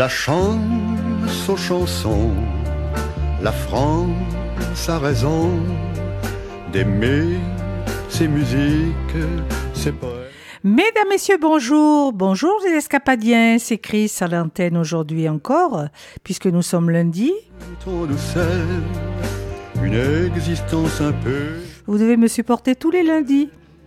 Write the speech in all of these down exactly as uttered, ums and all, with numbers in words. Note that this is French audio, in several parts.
chance aux chansons, la France a raison d'aimer ses musiques, ses poèmes. Mesdames, Messieurs, bonjour. Bonjour les Escapadiens, c'est Chris à l'antenne aujourd'hui encore, puisque nous sommes lundi. Ton douceur, une existence un peu. Vous devez me supporter tous les lundis.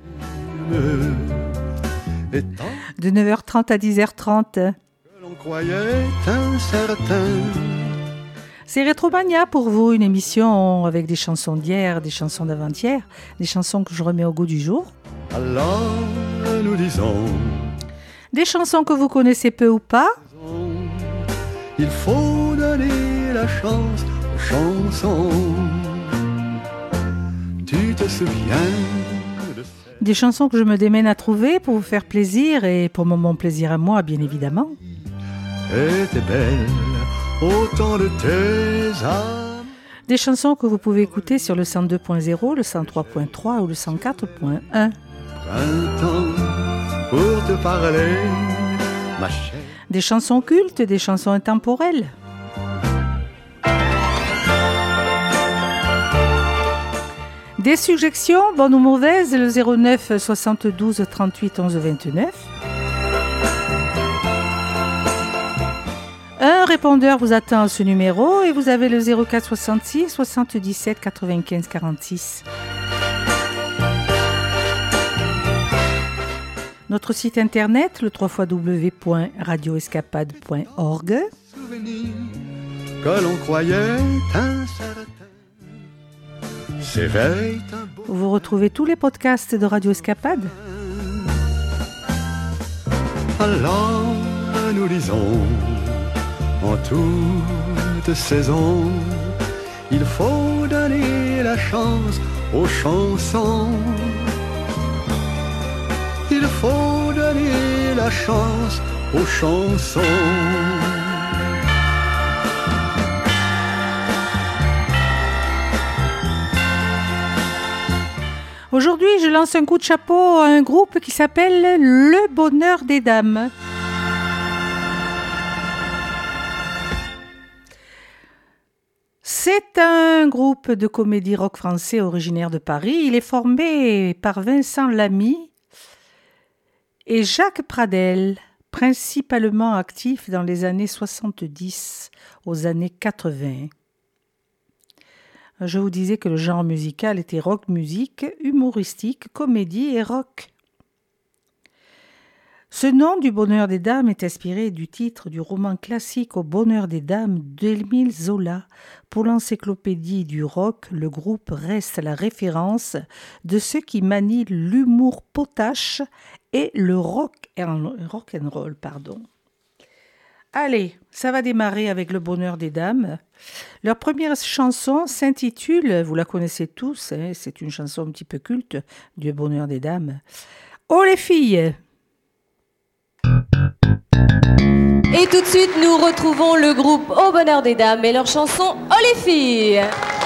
De neuf heures trente à dix heures trente. Que l'on croyait incertain. C'est Rétromania pour vous, une émission avec des chansons d'hier, des chansons d'avant-hier, des chansons que je remets au goût du jour. Alors nous disons, des chansons que vous connaissez peu ou pas. Il faut donner la chance aux chansons. Tu te souviens de cette... Des chansons que je me démène à trouver pour vous faire plaisir et pour mon plaisir à moi, bien évidemment. Était belle autant de tes âmes. Des chansons que vous pouvez écouter sur le cent deux point zéro, le cent trois point trois ou le cent quatre point un. Printemps pour te parler, ma chère. Des chansons cultes, des chansons intemporelles. Des suggestions, bonnes ou mauvaises, le zéro neuf soixante-douze trente-huit onze vingt-neuf. Un répondeur vous attend à ce numéro et vous avez le zéro quatre soixante-six soixante-dix-sept quatre-vingt-quinze quarante-six. Notre site internet, le w w w point radio escapade point org. Que l'on croyait incertain s'éveille un beau... Vous retrouvez tous les podcasts de Radio Escapade. Alors nous lisons en toute saison, il faut donner la chance aux chansons. Il faut donner la chance aux chansons. Aujourd'hui, je lance un coup de chapeau à un groupe qui s'appelle Le Bonheur des Dames. C'est un groupe de comédie rock français originaire de Paris. Il est formé par Vincent Lamy et Jacques Pradel, principalement actifs dans les années soixante-dix aux années quatre-vingts. Je vous disais que le genre musical était rock musique, humoristique, comédie et rock. Ce nom du Bonheur des Dames est inspiré du titre du roman classique Au Bonheur des Dames d'Émile Zola. Pour l'encyclopédie du rock, le groupe reste la référence de ceux qui manient l'humour potache et le rock and, rock and roll. Pardon. Allez, ça va démarrer avec Le Bonheur des Dames. Leur première chanson s'intitule, vous la connaissez tous, hein, c'est une chanson un petit peu culte du Bonheur des Dames. Oh les filles! Et tout de suite, nous retrouvons le groupe Au Bonheur des Dames et leur chanson Oh les filles.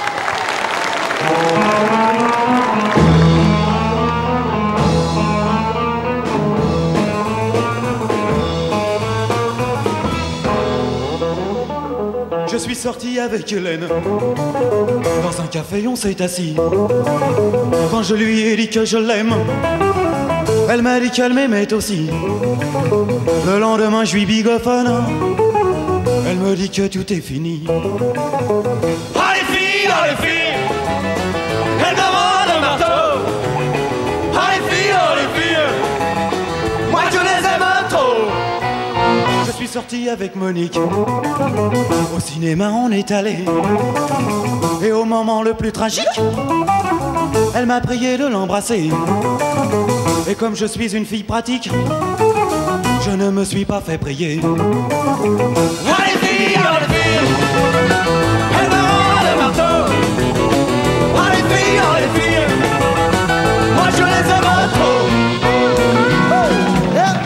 Je suis sorti avec Hélène. Dans un café, on s'est assis. Quand je lui ai dit que je l'aime, elle m'a dit qu'elle m'aimait aussi. Le lendemain, je suis bigophone. Elle me dit que tout est fini. Ah les filles, ah les filles, elle demande un marteau. Ah les filles, ah les filles, moi je les aime trop. Je suis sorti avec Monique. Au cinéma, on est allé. Et au moment le plus tragique, elle m'a prié de l'embrasser. Et comme je suis une fille pratique, je ne me suis pas fait prier. Ah les filles, ah les filles, elles me rendent le marteau. Ah les filles, ah les filles, moi je les aime trop. Oh, yeah.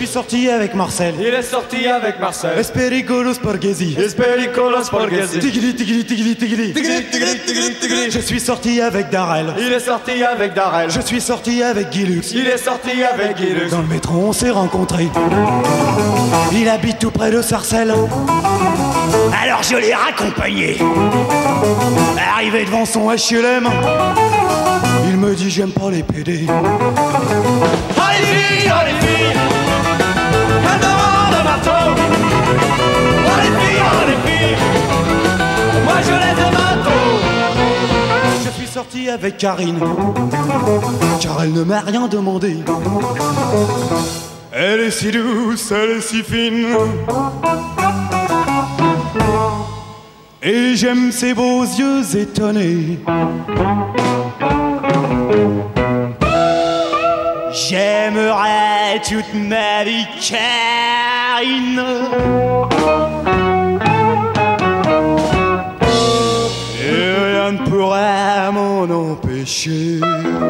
sorti avec Marcel. Il est sorti avec Marcel. Espericolo Sporghesi. Espericolo Sporghesi. Tigli, tigli, tigli, tigli. Tigli, tigli, tigli, tigli. Je suis sorti avec Darrell. Il est sorti avec Darrell. Je suis sorti avec Guy Lux. Il est sorti avec Guy Lux. Dans le métro, on s'est rencontrés. Il habite tout près de Sarcelles. Alors je l'ai raccompagné. Arrivé devant son H L M, il me dit j'aime pas les P D. Oh les filles, oh les filles, elles me rendent le marteau. Oh les filles, oh les filles, moi je les aime à tout. Je suis sorti avec Karine, car elle ne m'a rien demandé. Elle est si douce, elle est si fine, et j'aime ses beaux yeux étonnés. J'aimerais toute ma vie Karine, et rien ne pourra m'en empêcher.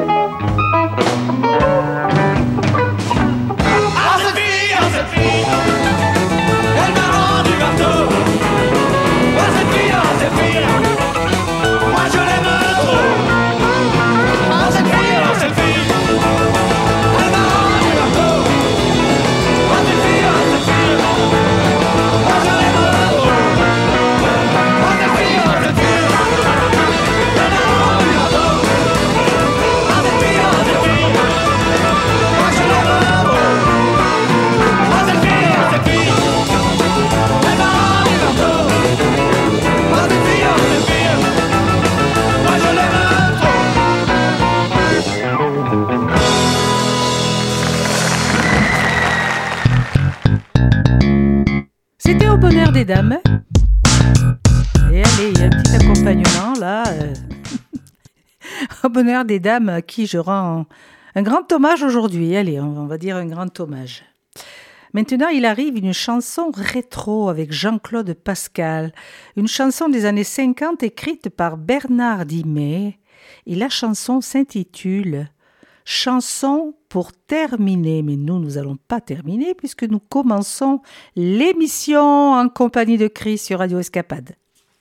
Ah cette fille, ah cette fille, elle m'a rendu marteau. Ah cette fille, ah cette fille, moi je l'aime trop. Ah cette fille, ah cette fille, elle m'a rendu marteau. Ah cette fille, ah cette fille, moi je l'aime trop. Ah cette fille, ah cette fille, elle m'a rendu marteau. Ah cette fille, ah cette fille, moi je l'aime trop. Ah cette fille, ah cette fille, elle m'a rendu marteau. Ah cette fille, ah cette fille, moi je l'aime trop. C'était au bonheur des dames. Et allez, il y a un petit accompagnement là. euh. Au bonheur des dames à qui je rends un grand hommage aujourd'hui. Allez, on va dire un grand hommage. Maintenant, il arrive une chanson rétro avec Jean-Claude Pascal. Une chanson des années cinquante écrite par Bernard Dimet. Et la chanson s'intitule « Chanson pour terminer ». Mais nous, nous n'allons pas terminer puisque nous commençons l'émission en compagnie de Chris sur Radio Escapade.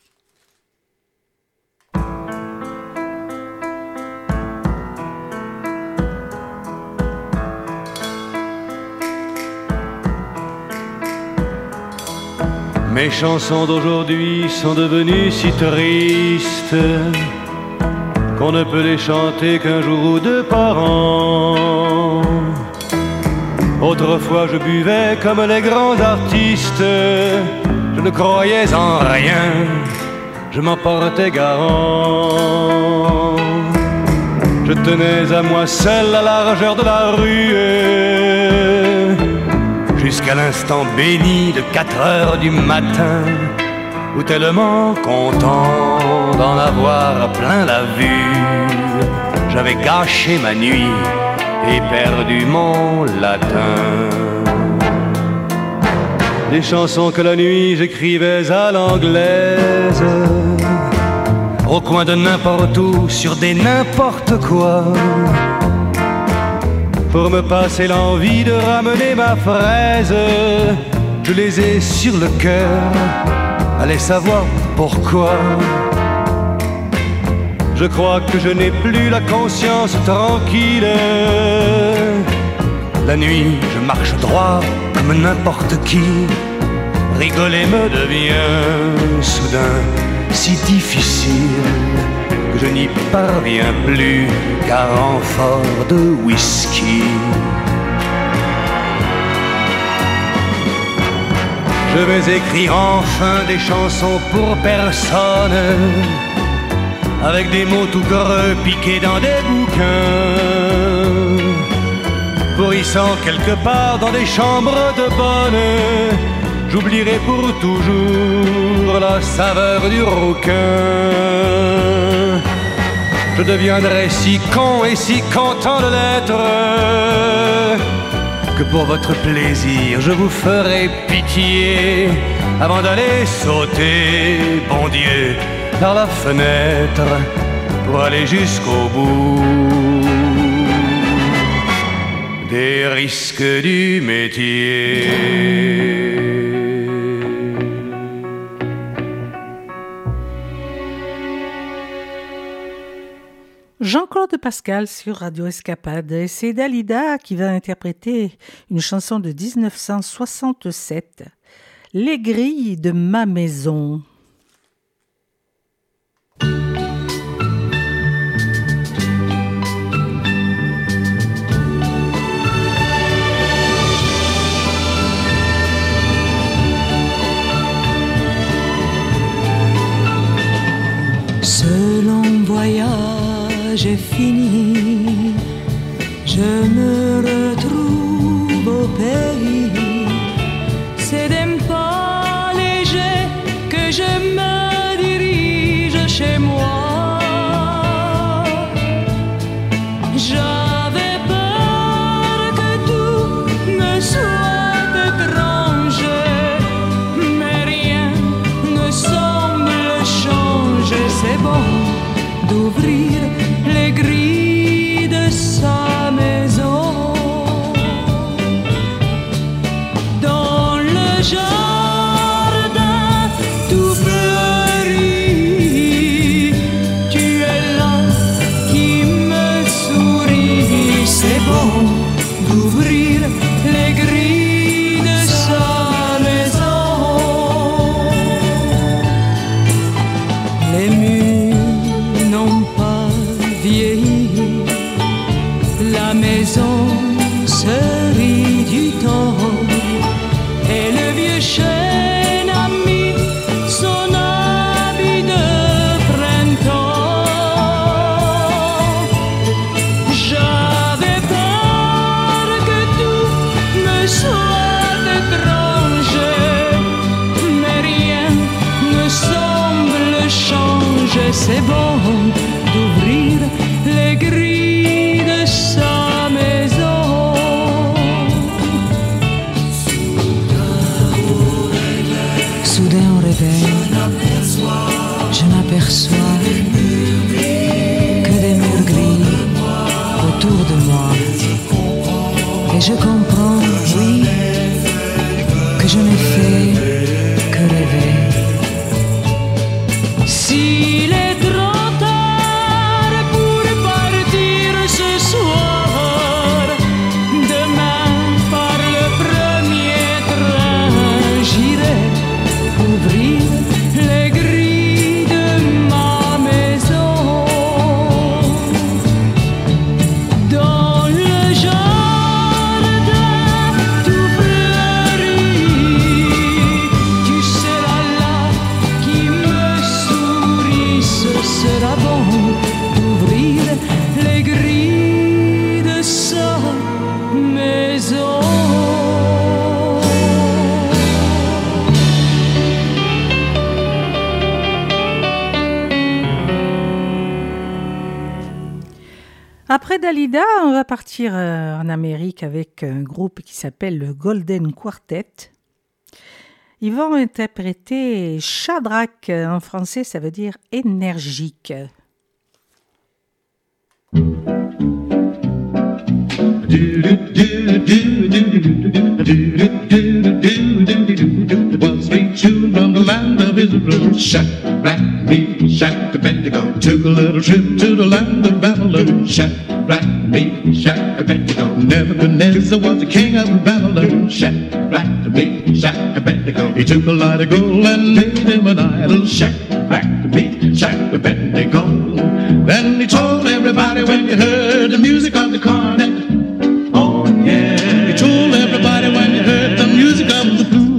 Mes chansons d'aujourd'hui sont devenues si tristes qu'on ne peut les chanter qu'un jour ou deux par an. Autrefois je buvais comme les grands artistes, je ne croyais en rien, je m'en portais garant. Je tenais à moi seul la largeur de la rue, jusqu'à l'instant béni de quatre heures du matin, où tellement content d'en avoir plein la vue, j'avais gâché ma nuit et perdu mon latin. Les chansons que la nuit j'écrivais à l'anglaise, au coin de n'importe où, sur des n'importe quoi, pour me passer l'envie de ramener ma fraise. Je les ai sur le cœur, allez savoir pourquoi. Je crois que je n'ai plus la conscience tranquille. La nuit, je marche droit comme n'importe qui. Rigoler me devient soudain si difficile que je n'y parviens plus qu'à renfort de whisky. Je vais écrire enfin des chansons pour personne, avec des mots tout creux piqués dans des bouquins, pourrissant quelque part dans des chambres de bonne. J'oublierai pour toujours la saveur du rouquin. Je deviendrai si con et si content de l'être que pour votre plaisir je vous ferai pitié avant d'aller sauter, bon Dieu, par la fenêtre pour aller jusqu'au bout des risques du métier. Jean-Claude Pascal sur Radio Escapade, et c'est Dalida qui va interpréter une chanson de dix-neuf cent soixante-sept, Les grilles de ma maison. Ce long voyage est fini, je me retrouve au pays. C'est d'un pas léger que je me dirige chez moi. J'avais peur que tout me soit étrange, mais rien ne semble changer. C'est bon d'ouvrir les grilles de sa maison. Dans le jardin tout fleuri, tu es là qui me sourit. C'est bon d'ouvrir les grilles de sa maison. Les murs n'ont pas vieilli, la maison se rit du temps, et le vieux chêne a mis son habit de printemps. J'avais peur que tout me soit étrange, mais rien ne semble changer. C'est bon d'ouvrir les grilles de sa maison. Soudain au réveil, je n'aperçois que des murs gris autour de moi. Et je comprends, oui, que je n'ai fait que rêver. S'il est trop tard pour partir ce soir, demain par le premier train, j'irai ouvrir les grilles de ma maison. Dans le jardin tout fleuri, tu seras là qui me sourit. Ce sera bon d'ouvrir les grilles de sa maison. Après Dalida, on va partir euh, en Amérique avec un groupe qui s'appelle le Golden Quartet. Ils vont interpréter Shadrach. En français, ça veut dire énergique. Was three children from the land of Israel, Shadrach, Meshach, Abednego, took a little trip to the land of Babylon. Shadrach, Meshach, Abednego, Nebuchadnezzar was the king of Babylon. Shadrach, Meshach, Abednego, he took a lot of gold and made him an idol. Shadrach, Meshach, Abednego. Then he told everybody when you heard the music of the cornet, oh yeah. He told everybody when you heard the music of the flute.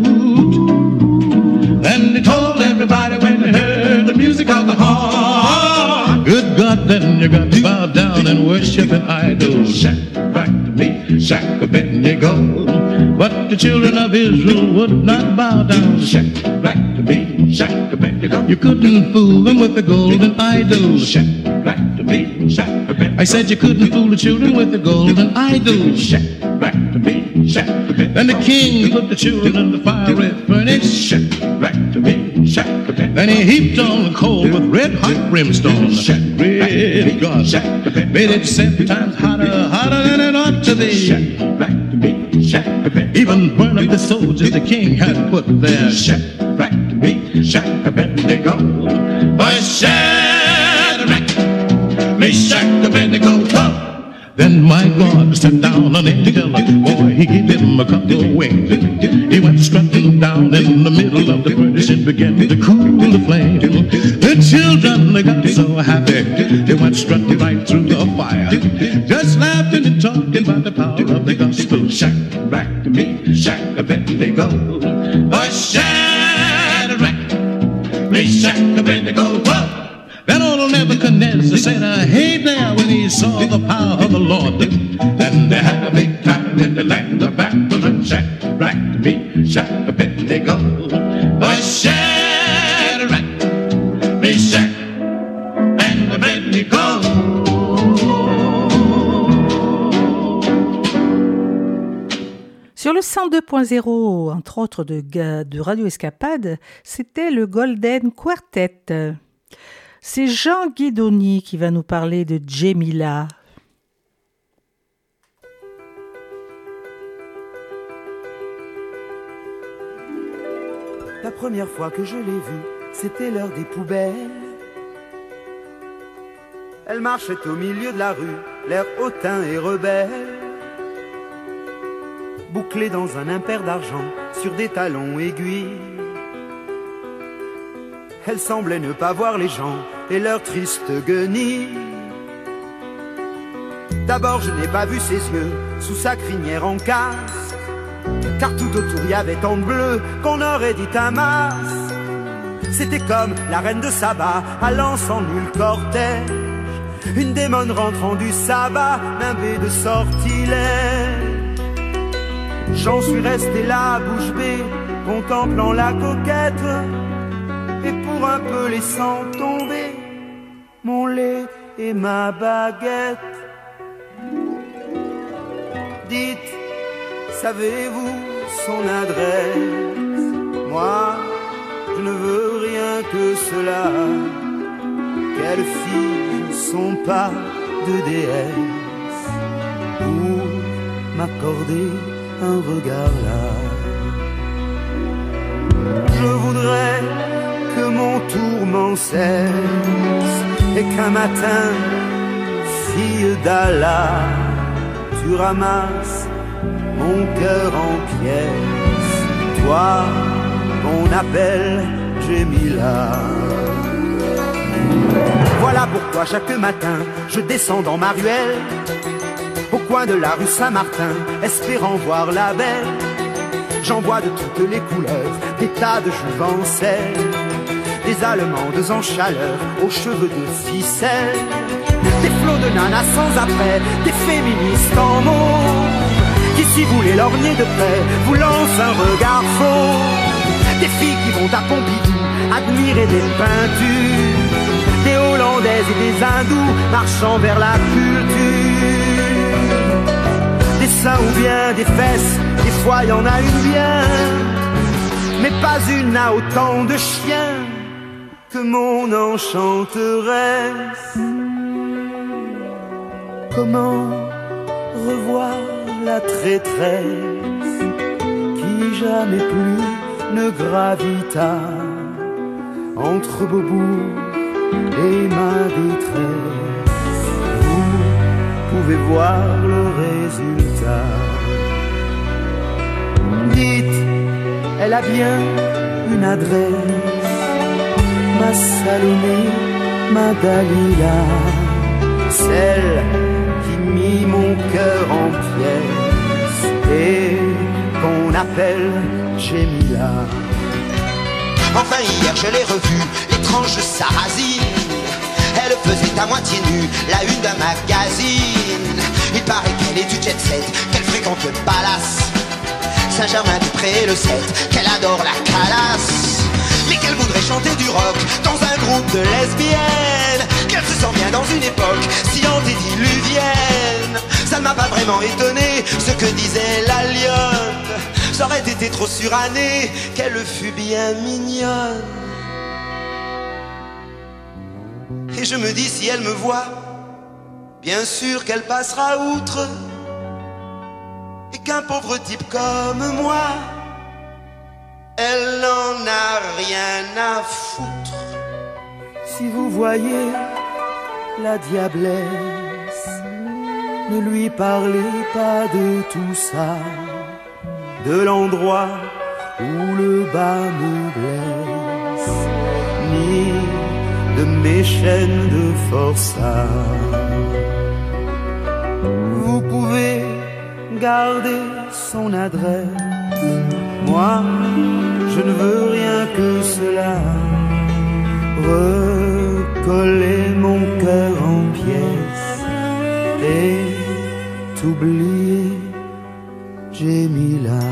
Then he told everybody when you heard the music of the harp. Good God, then you got to bow down and worship an idol. Shadrach, Meshach, Abednego. But the children of Israel would not bow down. Shadrach, Meshach, Abednego. You couldn't fool them with the golden idol. Shadrach, Meshach, Abednego. I said you couldn't fool the children with the golden idol. Shadrach, Meshach, Abednego. Then the king put the children in the fiery furnace. Shadrach, Meshach, Then he heaped on the coal with red hot brimstone. Red God, made it seven times hotter, hotter than it ought to be. Even burned up the soldiers the king had put there. Shadrach, Abednego, by Shadrach, Meshach, Abednego. Then my God sat down on it together. Boy, he gave him a couple of wings. He went strutting down in the middle of the furnace and began to cool the flame. The children, they got so happy. They went strutting right through the fire, just laughing and talking about the power of the gospel. Shadrach, Meshach, Abednego. Boy, Shadrach, Meshach, Abednego. That old Nebuchadnezzar said, uh, hey there, when he saw the power of the Lord. Then they had a big time in the land of Babylon. Shadrach, Meshach, Abednego. By Shadrach, Meshach, and Abednego. Sur le cent deux point zéro, entre autres de, de Radio Escapade, c'était le Golden Quartet. C'est Jean Guidoni qui va nous parler de Djemila. La première fois que je l'ai vue, c'était l'heure des poubelles. Elle marchait au milieu de la rue, l'air hautain et rebelle. Bouclée dans un impair d'argent, sur des talons aiguilles. Elle semblait ne pas voir les gens et leur triste guenille. D'abord je n'ai pas vu ses yeux sous sa crinière en casque, car tout autour y avait tant de bleu qu'on aurait dit un masque. C'était comme la reine de Saba allant sans nul cortège, une démone rentrant du sabbat, nimbée de sortilèges. J'en suis resté là, bouche bée, contemplant la coquette, et pour un peu laissant tomber mon lait et ma baguette. Dites, savez-vous son adresse? Moi, je ne veux rien que cela, qu'elle file son pas de déesse pour m'accorder un regard là. Je voudrais que mon tourment cesse et qu'un matin, fille d'Allah, tu ramasses mon cœur en pièces, toi qu'on appelle Djemila. Voilà pourquoi chaque matin je descends dans ma ruelle, au coin de la rue Saint-Martin, espérant voir la belle. J'en vois de toutes les couleurs, des tas de jouvencelles, des allemandes en chaleur, aux cheveux de ficelle, des flots de nanas sans après, des féministes en mots, qui si vous les lorgnez de près, vous lancent un regard faux. Des filles qui vont à Pompidou, admirer des peintures, des Hollandaises et des Hindous, marchant vers la culture. Des seins ou bien des fesses, des fois y en a une bien, mais pas une n'a autant de chiens que mon enchanteresse. Comment revoir la traîtresse qui jamais plus ne gravita entre Beaubourg et ma détresse? Vous pouvez voir le résultat. Dites, elle a bien une adresse, ma Salomé, ma Dalila, celle qui mit mon cœur en pièces et qu'on appelle Djemila. Enfin hier je l'ai revue, l'étrange Sarrazine. Elle faisait à moitié nue la une d'un magazine. Il paraît qu'elle est du jet set, qu'elle fréquente le palace Saint-Germain-du-Pré le sept, qu'elle adore la calasse, mais qu'elle voudrait chanter du rock dans un groupe de lesbiennes, qu'elle se sent bien dans une époque si antédiluvienne. Ça ne m'a pas vraiment étonné ce que disait la lionne. Ça aurait été trop suranné qu'elle fût bien mignonne. je me dis si elle me voit, bien sûr qu'elle passera outre, et qu'un pauvre type comme moi, elle n'en a rien à foutre. Si vous voyez la diablesse, ne lui parlez pas de tout ça, de l'endroit où le bas me blesse, ni de mes chaînes de forçat. Vous pouvez garder son adresse, moi je ne veux rien que cela, recoller mon cœur en pièces et t'oublier, Jamila.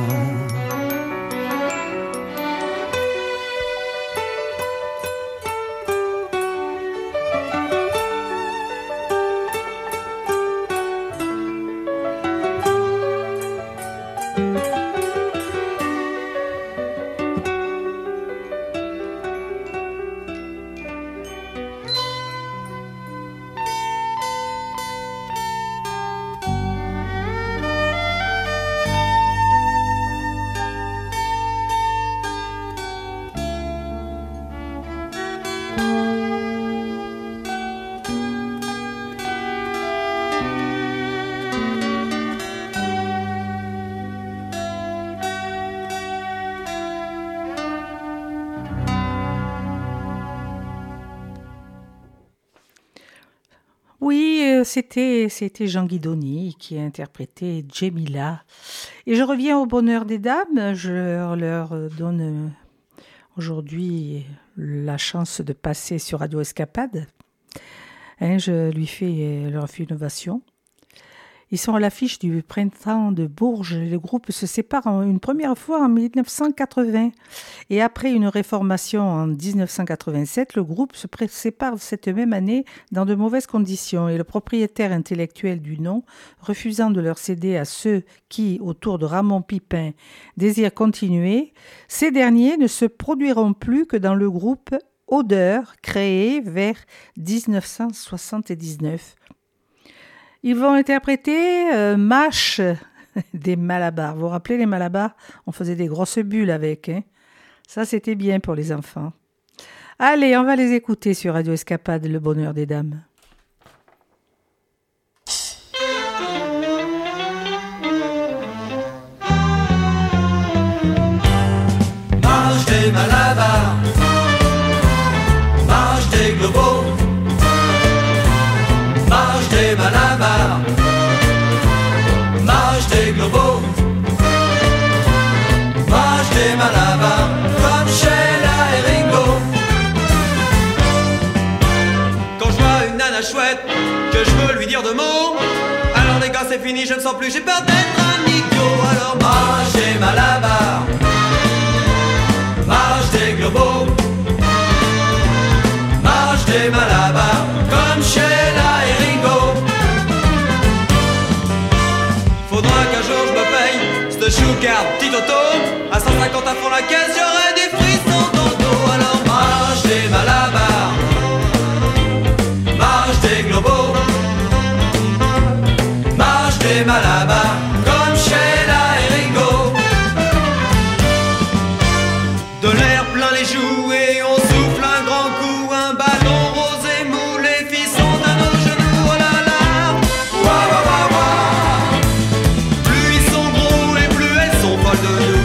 C'était, c'était Jean Guidoni qui a interprété Jamila. Et je reviens au bonheur des dames. Je leur donne aujourd'hui la chance de passer sur Radio Escapade. Hein, je lui fais, leur fais une ovation. Ils sont à l'affiche du Printemps de Bourges. Le groupe se sépare une première fois en dix-neuf cent quatre-vingts. Et après une réformation en dix-neuf cent quatre-vingt-sept, le groupe se sépare cette même année dans de mauvaises conditions. Et le propriétaire intellectuel du nom, refusant de leur céder à ceux qui, autour de Ramon Pipin, désirent continuer, ces derniers ne se produiront plus que dans le groupe Odeur, créé vers dix-neuf cent soixante-dix-neuf. Ils vont interpréter euh, Mâche des Malabars. Vous vous rappelez les Malabars? On faisait des grosses bulles avec. Hein, ça, c'était bien pour les enfants. Allez, on va les écouter sur Radio Escapade, le bonheur des dames. Mâche des Malabars, Mâche des globaux, Mâche des Malabars, Mâche des globaux, Mâche des Malabars, comme Sheila et Ringo. Quand je vois une nana chouette, que je veux lui dire deux mots, alors les gars c'est fini, je ne sens plus, j'ai peur d'être un idiot. Alors Mâche des Malabars, Mâche des globaux, Mâche des Malabars, comme Sheila et Ringo. Faudra qu'un jour je me paye cette choucard petit auto, à cent cinquante à fond la caisse, j'aurai des frissons dans le dos. Alors Mâche des Malabars, Mâche des globaux, Mâche des Malabars, comme Sheila et Ringo. De l'air plein les joues et on souffle un grand coup, un ballon rose et mou, les filles sont à nos genoux, oh là là. Wa wa wa wa. Plus ils sont gros et plus elles sont folles de nous.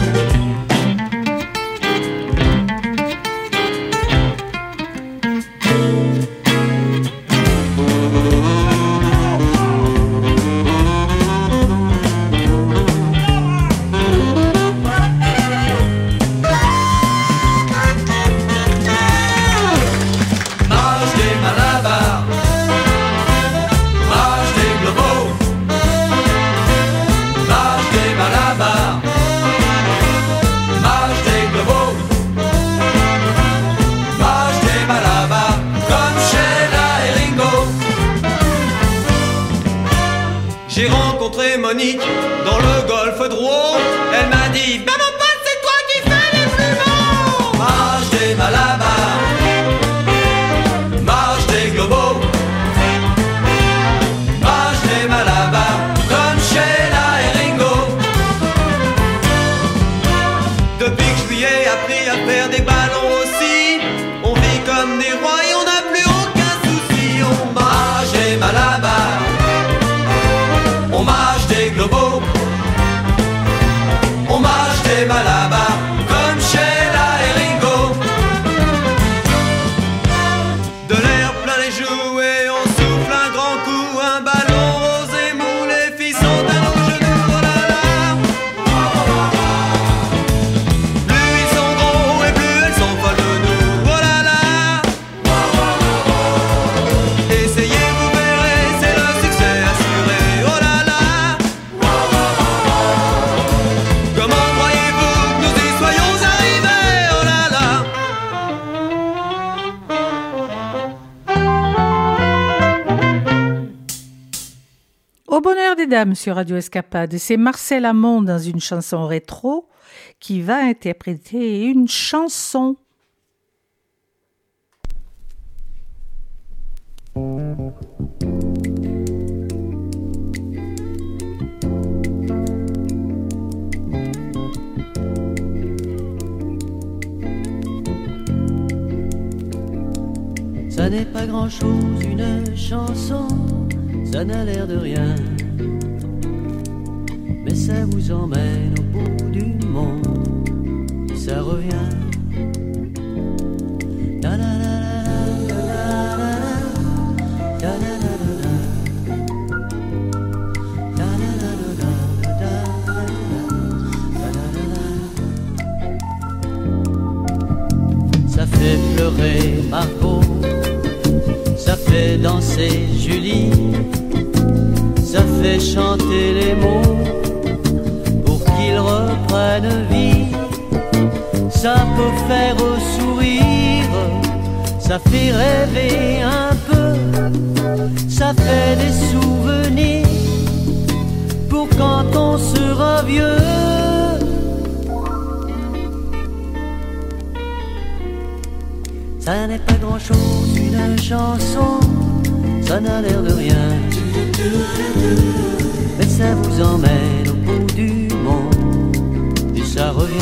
Mâche des Malabars, Mâche des globaux, Mâche des Malabars, Mâche des globaux, Mâche des Malabars, comme Sheila et Ringo. J'ai rencontré Monique dans le golfe Drouot. Elle m'a dit, bah mon pote, c'est toi qui fais les plus beaux. Mâche des Malabars, Mâche des globaux, Au bonheur des dames sur Radio Escapade, c'est Marcel Amont dans une chanson rétro qui va interpréter une chanson. Ça n'est pas grand-chose, une chanson, ça n'a l'air de rien, mais ça vous emmène au bout du monde, et ça revient. Ça fait pleurer Margot, ça fait danser Julie, ça fait chanter les mots pour qu'ils reprennent vie. Ça peut faire sourire, ça fait rêver un peu, ça fait des souvenirs pour quand on sera vieux. Ça n'est pas grand-chose, une chanson, ça n'a l'air de rien, mais ça vous emmène au bout du monde, et ça revient.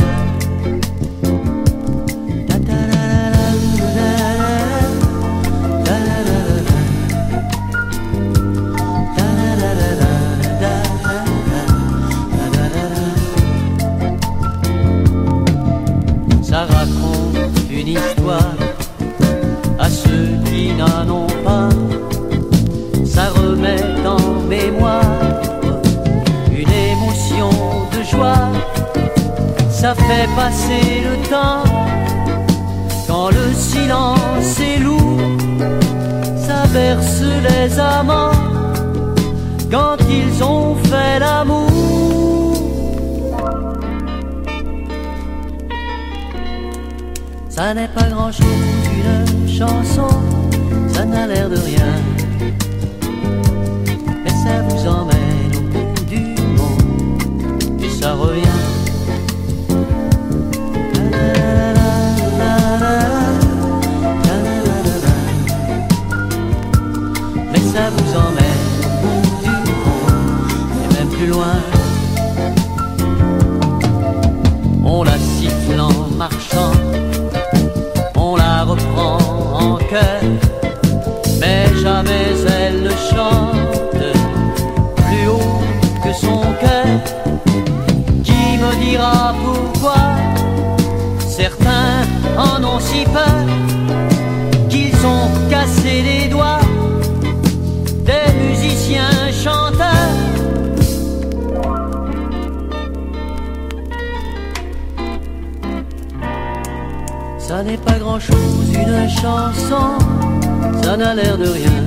Ça raconte une histoire à ceux qui n'en ont pas, ça remet en mémoire une émotion de joie, ça fait passer le temps quand le silence est lourd, ça berce les amants quand ils ont fait l'amour. Ça n'est pas grand-chose, une chanson, ça n'a l'air de rien, mais ça vous emmène au bout du monde, et ça revient. Mais ça vous emmène au bout du monde, et même plus loin. On la siffle en marchant, on la reprend en chœur, mais jamais elle ne chante plus haut que son cœur. Qui me dira pourquoi certains en ont si peur qu'ils ont cassé les doigts des musiciens chanteurs. Ça n'est pas grand-chose, une chanson, ça n'a l'air de rien,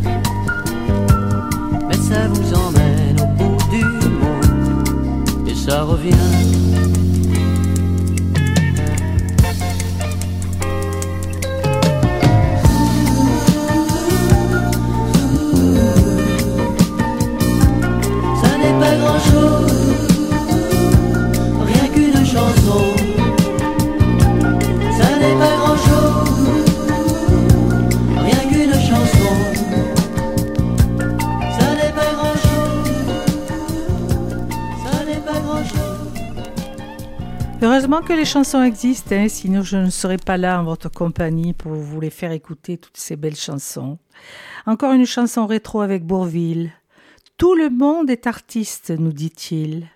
mais ça vous emmène au bout du monde, et ça revient. Ça n'est pas grand-chose, rien qu'une chanson. Ça n'est pas grand-chose, rien qu'une chanson. Ça n'est pas grand-chose, ça n'est pas grand-chose. Heureusement que les chansons existent, hein, sinon je ne serais pas là en votre compagnie pour vous les faire écouter, toutes ces belles chansons. Encore une chanson rétro avec Bourvil. Tout le monde est artiste, nous dit-il.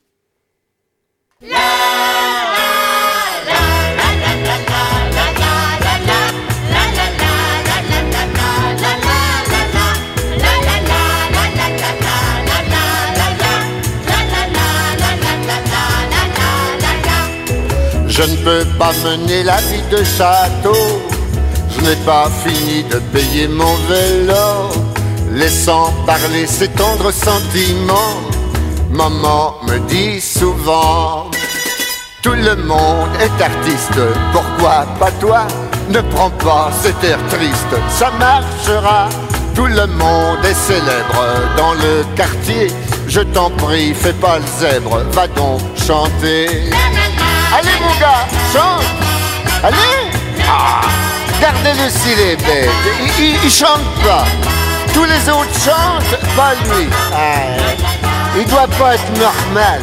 Je ne peux pas mener la vie de château, je n'ai pas fini de payer mon vélo. Laissant parler ces tendres sentiments, maman me dit souvent: tout le monde est artiste, pourquoi pas toi? Ne prends pas cet air triste, ça marchera. Tout le monde est célèbre dans le quartier. Je t'en prie, fais pas le zèbre, va donc chanter. Allez mon gars, chante. Allez. Ah, regardez-le s'il est bête, il, il, il chante pas. Tous les autres chantent, pas lui. Ah, il doit pas être normal.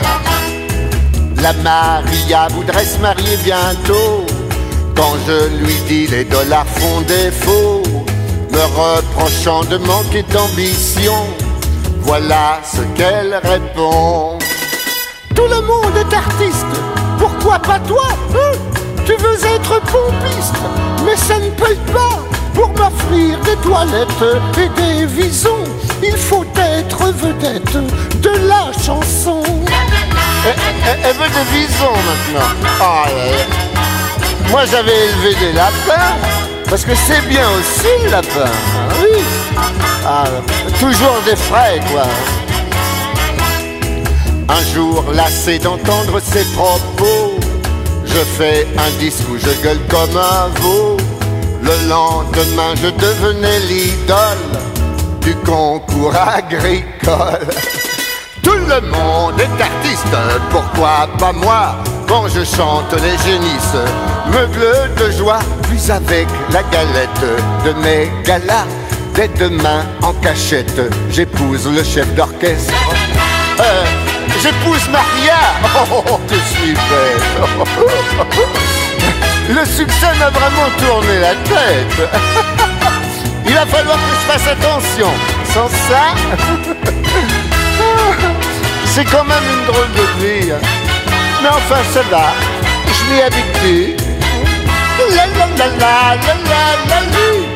La Maria voudrait se marier bientôt. Quand je lui dis les dollars font défaut, me reprochant de manquer d'ambition, voilà ce qu'elle répond. Tout le monde est artiste, pourquoi pas toi hein? Tu veux être pompiste, mais ça ne paye pas. Pour m'offrir des toilettes et des visons, il faut être vedette de la chanson. Elle, elle, elle veut des visons maintenant. Oh, là, là. Moi j'avais élevé des lapins, parce que c'est bien aussi le lapin. Ah, oui. Ah, toujours des frais quoi. Un jour lassé d'entendre ses propos, je fais un disque où je gueule comme un veau. Le lendemain je devenais l'idole du concours agricole. Tout le monde est artiste, pourquoi pas moi? Quand je chante les génisses, meuble de joie. Puis avec la galette de mes galas, dès demain en cachette, j'épouse le chef d'orchestre. Euh, j'épouse Maria. Oh, que je suis bête. Le succès m'a vraiment tourné la tête. Il va falloir que je fasse attention. Sans ça, c'est quand même une drôle de vie. Mais enfin ça va, je m'y habitue. La la la la la la la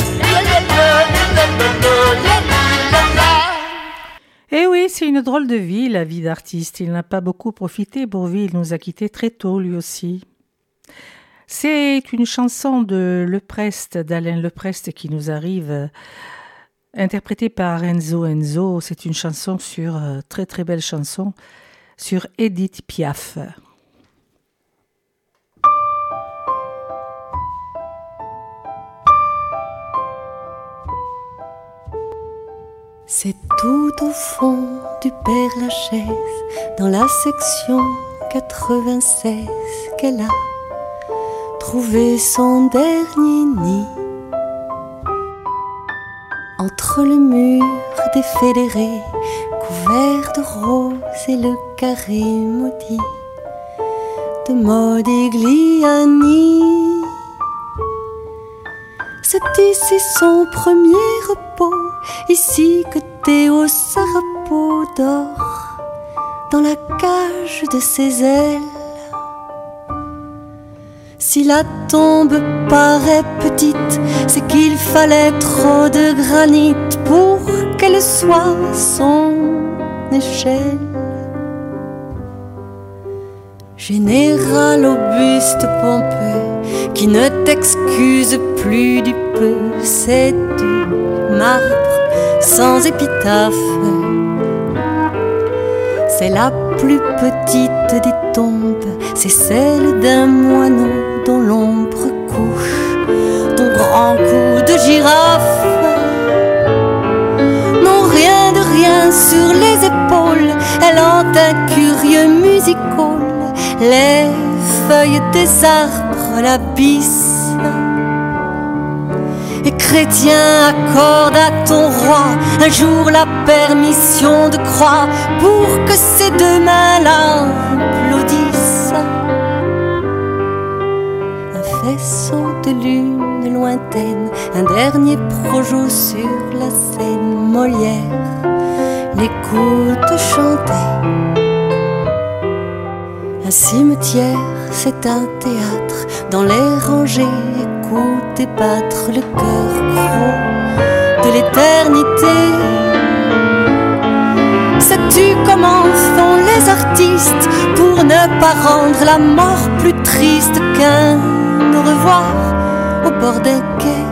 la. Eh oui, c'est une drôle de vie, la vie d'artiste. Il n'a pas beaucoup profité, Bourvil nous a quittés très tôt lui aussi. C'est une chanson de Leprest, d'Alain Leprest qui nous arrive, interprétée par Enzo Enzo. C'est une chanson sur, euh, très très belle chanson, sur Edith Piaf. C'est tout au fond du Père-Lachaise, dans la section quatre-vingt-seize, qu'elle a trouvé son dernier nid. Entre le mur des fédérés, couvert de roses et le carré maudit de Modigliani. C'est ici son premier repos, ici que Théo Sarapo dort, dans la cage de ses ailes. Si la tombe paraît petite, c'est qu'il fallait trop de granit pour qu'elle soit son échelle. Général au buste pompeux, qui ne t'excuse plus du peu, c'est du marbre sans épitaphe. C'est la plus petite des tombes, c'est celle d'un moineau dont l'ombre couche ton grand cou de girafe. Non, rien de rien sur les épaules, elle hante un curieux music-hall. Les feuilles des arbres l'abyssent. Et chrétien accorde à ton roi un jour la permission de croire pour que ces deux mains-là applaudissent. Un faisceau de lune lointaine, un dernier projo sur la scène. Molière l'écoute chanter. Un cimetière, c'est un théâtre. Dans les rangées, écoute et battre le cœur gros de l'éternité. Sais-tu comment font les artistes pour ne pas rendre la mort plus triste qu'un au revoir au bord d'un quai?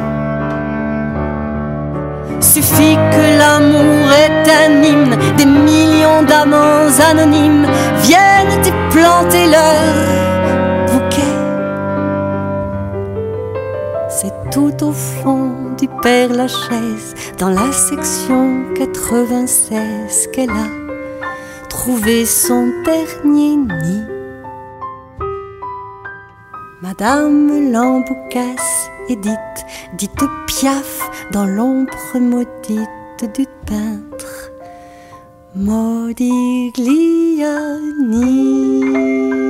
Suffit que l'amour est un hymne, des millions d'amants anonymes viennent y planter leur bouquet. C'est tout au fond du Père Lachaise, dans la section quatre-vingt-seize, qu'elle a trouvé son dernier nid. Madame Lamboucasse Édith, dite Piaf, dans l'ombre maudite du peintre Modigliani.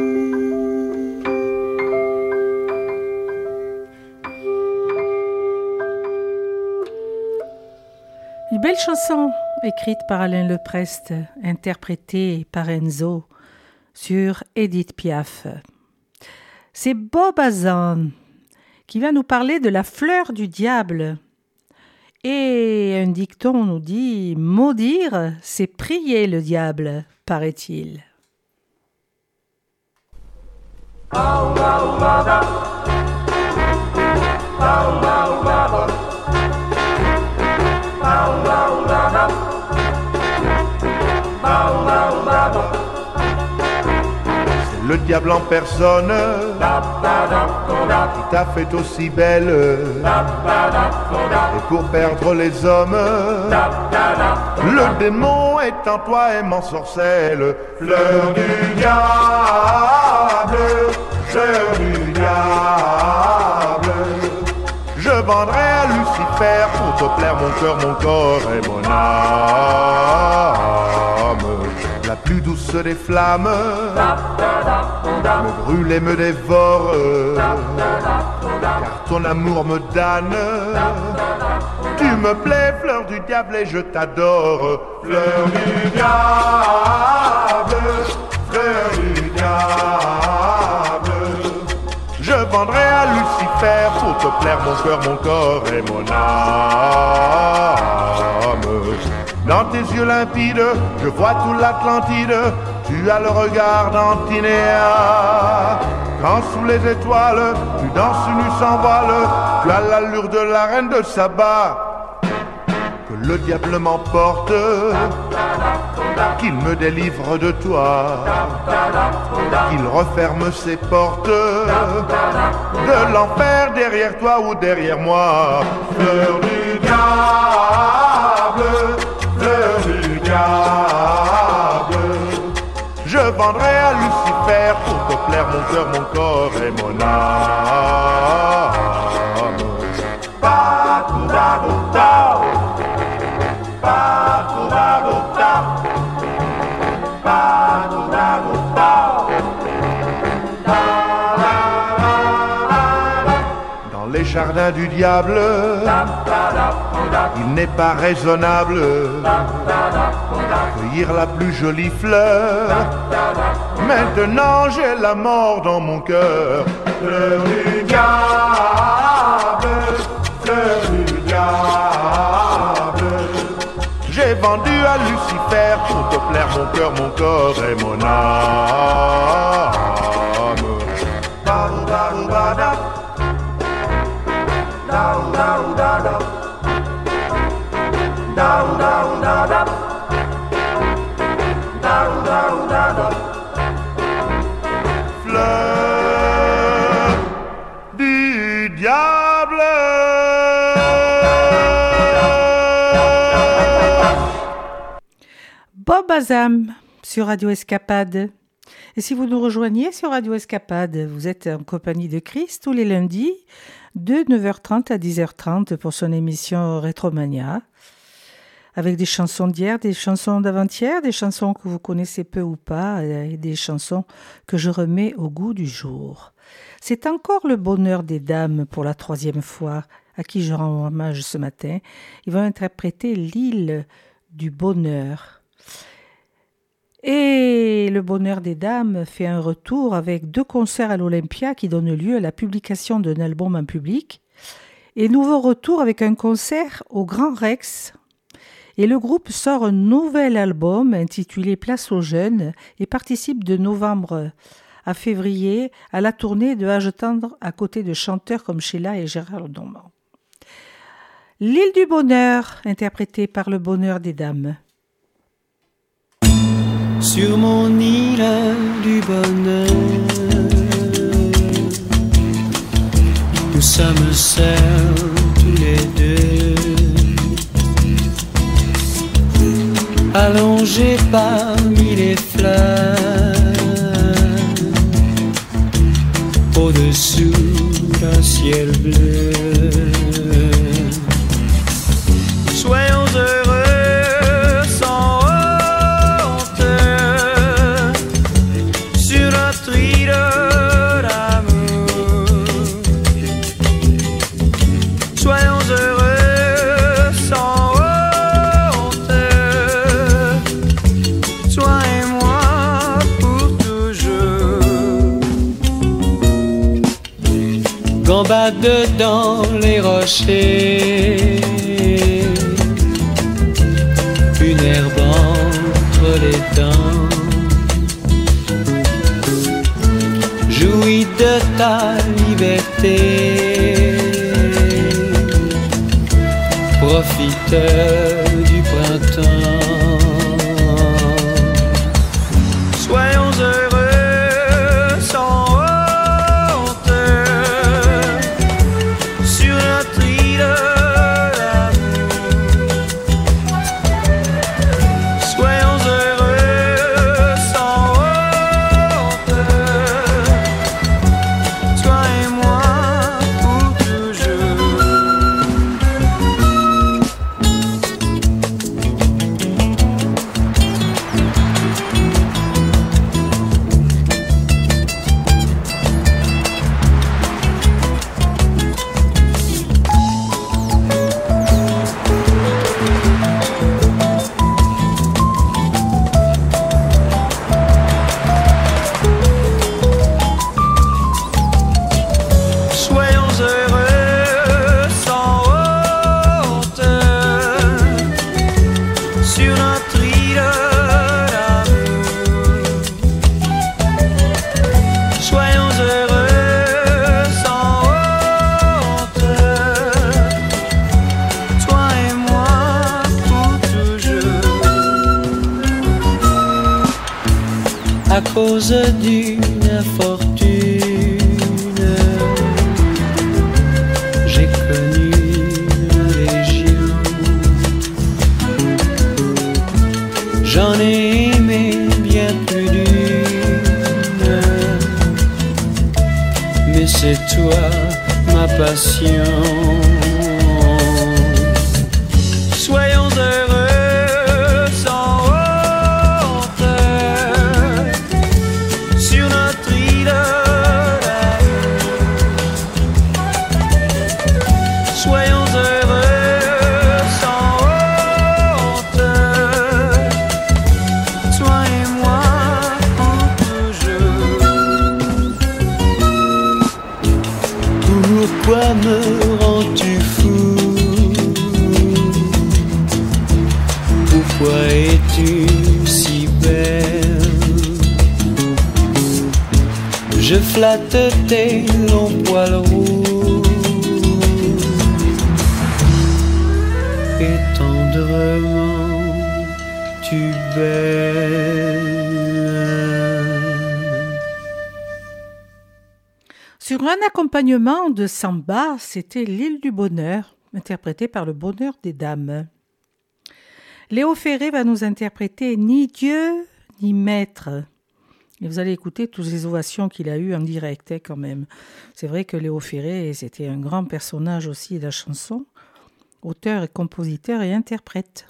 Une belle chanson écrite par Alain Leprest, interprétée par Enzo sur Édith Piaf. C'est Bob Hazan qui va nous parler de la fleur du diable. Et un dicton nous dit « Maudire, c'est prier le diable », paraît-il. C'est le diable en personne qui t'a fait aussi belle, et pour perdre les hommes, le démon est en toi et m'ensorcelle. Fleur du diable, fleur du diable, je vendrai à Lucifer pour te plaire mon cœur, mon corps et mon âme. La plus douce des flammes me brûle et me dévore, car ton amour me damne. Tu me plais, fleur du diable, et je t'adore. Fleur du diable, fleur du diable, je vendrai à Lucifer pour te plaire mon cœur, mon corps et mon âme. Dans tes yeux limpides, je vois toute l'Atlantide. Tu as le regard d'Antinéa. Quand sous les étoiles, tu danses nu sans voile. Tu as l'allure de la reine de Saba. Que le diable m'emporte, qu'il me délivre de toi, qu'il referme ses portes de l'enfer derrière toi ou derrière moi. Fleur du diable, fleur du diable, je vendrai à Lucifer pour te plaire mon cœur, mon corps et mon âme. Ba-ba-ba-ba, ba-ba-ba-ba, ba-ba-ba-ba, dans les jardins du diable, il n'est pas raisonnable cueillir la plus jolie fleur. Maintenant j'ai la mort dans mon cœur. Fleur du diable, fleur du diable, j'ai vendu à Lucifer pour te plaire mon cœur, mon corps et mon âme. Ba-ba-ba-ba-da, da-da-da-da, da-da-da-da, da-da-da-da. Fleur du diable. Bob Hazan sur Radio Escapade. Et si vous nous rejoignez sur Radio Escapade, vous êtes en compagnie de Chris tous les lundis de neuf heures trente à dix heures trente pour son émission Rétromania, avec des chansons d'hier, des chansons d'avant-hier, des chansons que vous connaissez peu ou pas, et des chansons que je remets au goût du jour. C'est encore le bonheur des dames pour la troisième fois, à qui je rends hommage ce matin. Ils vont interpréter l'île du bonheur. Et le bonheur des dames fait un retour avec deux concerts à l'Olympia qui donnent lieu à la publication d'un album en public. Et nouveau retour avec un concert au Grand Rex. Et le groupe sort un nouvel album intitulé Place aux jeunes et participe de novembre à février à la tournée de Âge tendre à côté de chanteurs comme Sheila et Gérard Normand. L'île du bonheur, interprétée par le bonheur des dames. Sur mon île du bonheur, nous sommes seuls tous les allongé parmi les fleurs, au-dessous d'un ciel bleu. Soyons heureux sans honte sur notre île d'amour. Soyons heureux sans honte, toi et moi pour toujours. Gambade dans les rochers, une herbe entre les dents, jouis de ta liberté, profiteur du printemps. Soyons heureux sans honte sur notre île d'amour. Soyons heureux sans honte, toi et moi pour toujours. Soyons heureux sans honte sur notre île d'amour. Soyons heureux sans honte, toi et moi pour toujours. À cause d'une infortune, j'ai connu la légion. J'en ai aimé bien plus d'une, mais c'est toi ma passion. Soyons heureux sans honte sur notre île d'amour. Soyons heureux sans honte, toi et moi pour toujours. Pourquoi me rends-tu fou? Pourquoi es-tu si belle? Je flatte tes longs poils roux et tendrement tu baises. Sur un accompagnement de samba, c'était L'île du bonheur, interprété par le Bonheur des dames. Léo Ferré va nous interpréter Ni Dieu ni Maître. Et vous allez écouter toutes les ovations qu'il a eues en direct, hein, quand même. C'est vrai que Léo Ferré, c'était un grand personnage aussi de la chanson, auteur et compositeur et interprète.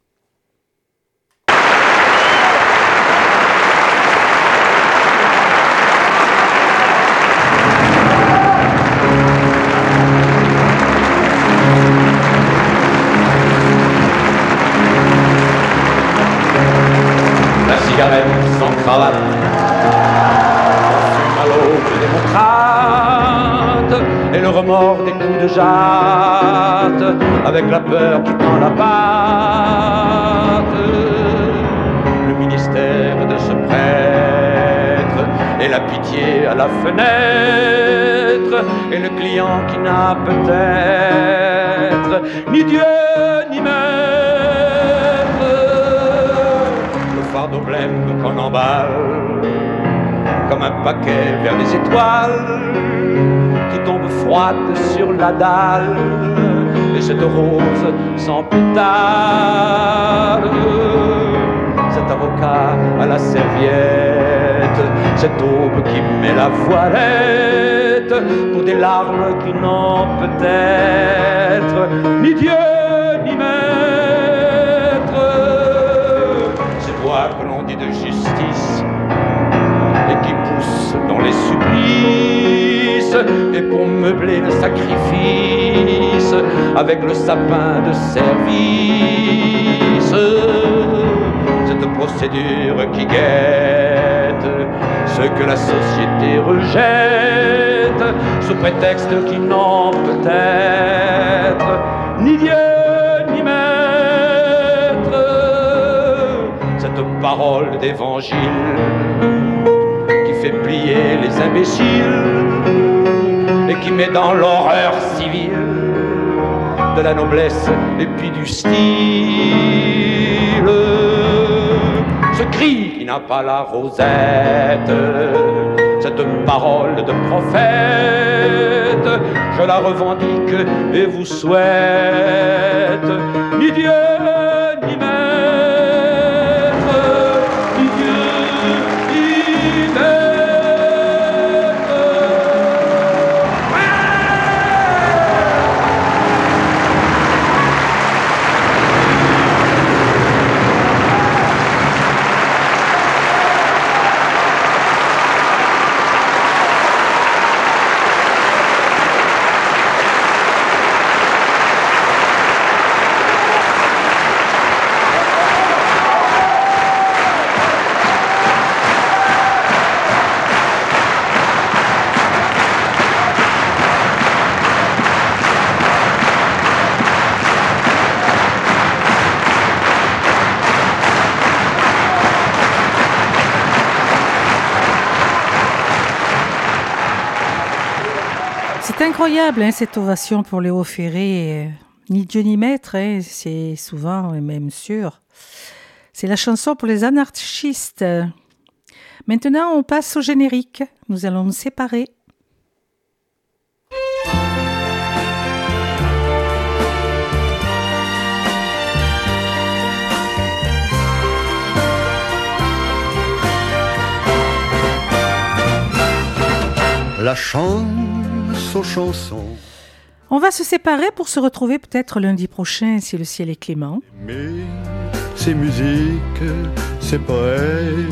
La cigarette sans cravate, fume à l'aube des montrates, et le remords des coups de jatte, avec la peur qui prend la patte. Le ministère de ce prêtre, et la pitié à la fenêtre, et le client qui n'a peut-être ni Dieu ni maître. Fardeau blême qu'on emballe comme un paquet vers les étoiles qui tombent froides sur la dalle, et cette rose sans pétales la serviette, cette aube qui met la voilette pour des larmes qui n'ont peut-être ni Dieu ni maître. Ces voix que l'on dit de justice et qui poussent dans les supplices, et pour meubler le sacrifice avec le sapin de service, cette procédure qui guette ce que la société rejette sous prétexte qu'ils n'ont peut-être ni Dieu ni maître. Cette parole d'évangile qui fait plier les imbéciles et qui met dans l'horreur civile de la noblesse et puis du style. Ce cri qui n'a pas la rosette, cette parole de prophète, je la revendique et vous souhaite ni Dieu ni maître, ni Dieu ni maître. C'est incroyable, hein, cette ovation pour Léo Ferré. Ni Dieu ni maître, hein, c'est souvent et même sûr. C'est la chanson pour les anarchistes. Maintenant, on passe au générique. Nous allons nous séparer. La chance aux chansons. On va se séparer pour se retrouver peut-être lundi prochain si le ciel est clément. Mais ces musiques, ces poèmes,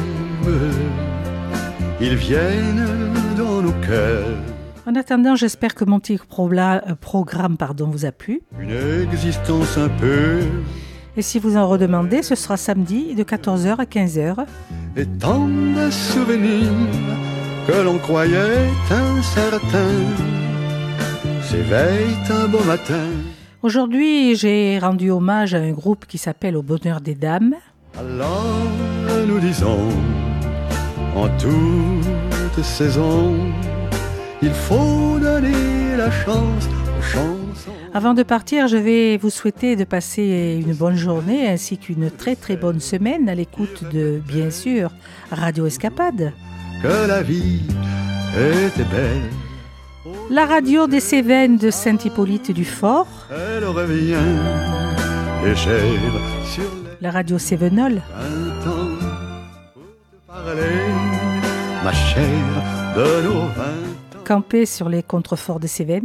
ils viennent dans nos cœurs. En attendant, j'espère que mon petit probla- euh, programme pardon, vous a plu. Une existence un peu. Et si vous en redemandez, ce sera samedi de quatorze heures à quinze heures. Et tant de souvenirs que l'on croyait incertains s'éveillent un beau matin. Aujourd'hui, j'ai rendu hommage à un groupe qui s'appelle Au Bonheur des Dames. Alors nous disons, en toute saison, il faut donner la chance aux chansons. Avant de partir, je vais vous souhaiter de passer une bonne journée ainsi qu'une très très bonne semaine à l'écoute de, bien sûr, Radio Escapade. Que la vie était belle. La radio des Cévennes de Saint-Hippolyte du Fort. Elle revient légère sur la radio Cévenol. vingt ans pour te parler, ma chère, de nos vingt ans. Camper sur les contreforts de Cévennes.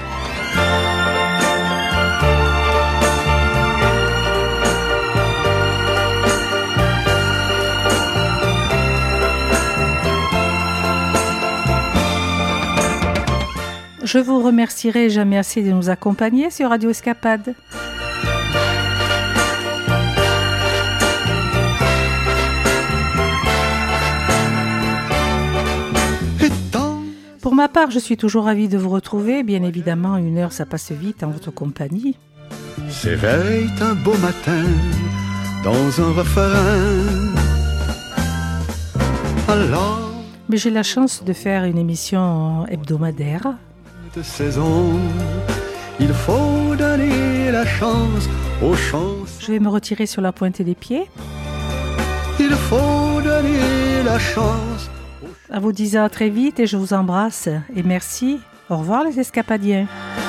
Je vous remercierai jamais assez de nous accompagner sur Radio Escapade. Pour ma part, je suis toujours ravie de vous retrouver. Bien évidemment, une heure, ça passe vite en votre compagnie. S'éveille un beau matin dans un refrain. Alors, mais j'ai la chance de faire une émission hebdomadaire. De saison, il faut donner la chance aux chansons. Je vais me retirer sur la pointe des pieds. Il faut donner la chance. À vous disant à très vite et je vous embrasse. Et merci. Au revoir les escapadiens.